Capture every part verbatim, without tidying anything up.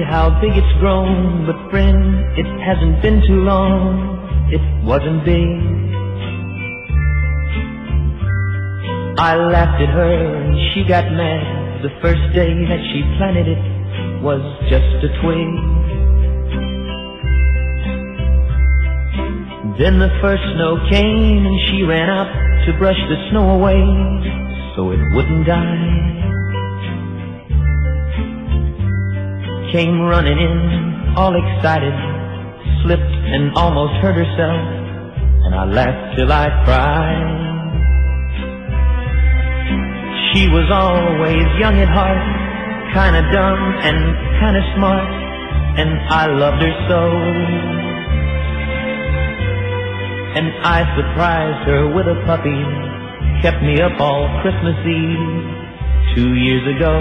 how big it's grown, but friend, it hasn't been too long. It wasn't big. I laughed at her and she got mad. The first day that she planted it was just a twig. Then the first snow came and she ran out to brush the snow away so it wouldn't die. Came running in, all excited, slipped and almost hurt herself, and I laughed till I cried. She was always young at heart, kinda dumb and kinda smart, and I loved her so. And I surprised her with a puppy, kept me up all Christmas Eve two years ago.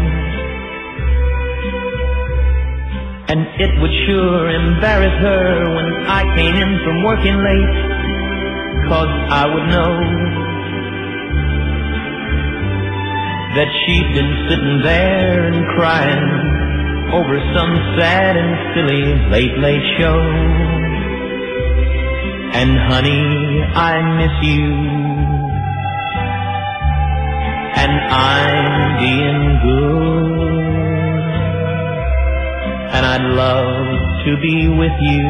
And it would sure embarrass her when I came in from working late, 'cause I would know that she'd been sitting there and crying over some sad and silly late, late show. And honey, I miss you, and I'm being good, and I'd love to be with you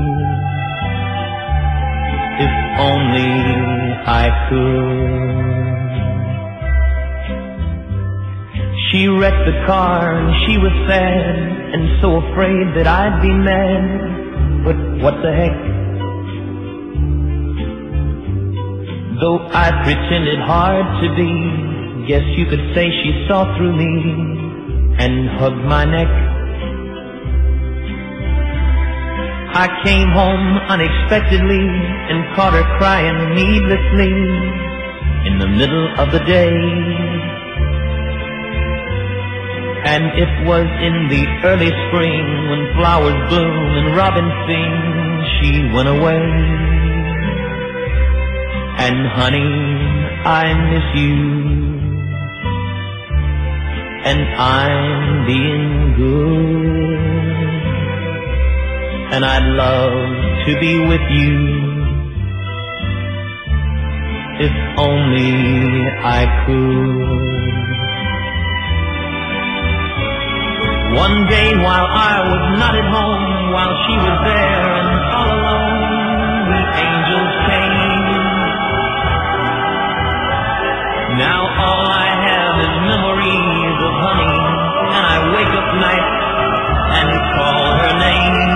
if only I could. She wrecked the car and she was sad and so afraid that I'd be mad, but what the heck? Though I pretended hard to be, guess you could say she saw through me and hugged my neck. I came home unexpectedly and caught her crying needlessly in the middle of the day. And it was in the early spring when flowers bloom and robins sing, she went away. And honey, I miss you, and I'm being good, and I'd love to be with you if only I could. One day while I was not at home, while she was there and all alone, the angels came. Now all I have is memories of honey, and I wake up nights and call her name.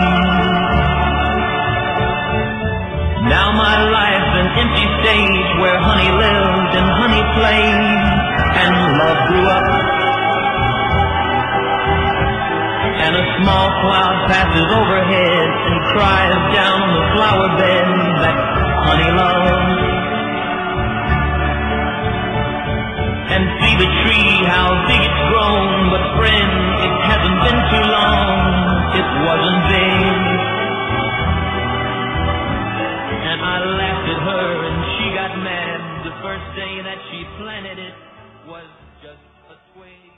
Now my life's an empty stage where honey lived and honey played, and love grew up. And a small cloud passes overhead and cries down on the flower bed that honey loves. And see the tree, how big it's grown, but friend, it hasn't been too long, it wasn't big. And I laughed at her and she got mad. The first day that she planted it was just a twig.